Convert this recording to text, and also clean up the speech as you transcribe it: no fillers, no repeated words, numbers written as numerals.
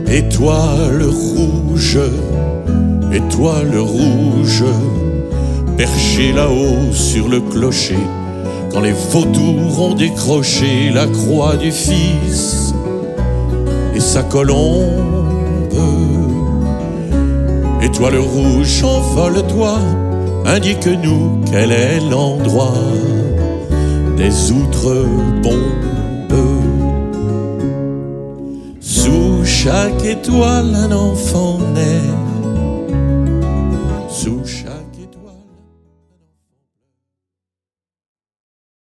Étoile rouge, étoile rouge, perchée là-haut sur le clocher, quand les vautours ont décroché la croix du Fils et sa colombe. Étoile rouge, envole-toi, indique-nous quel est l'endroit des outre-bombes. Sous chaque étoile, un enfant naît. Sous chaque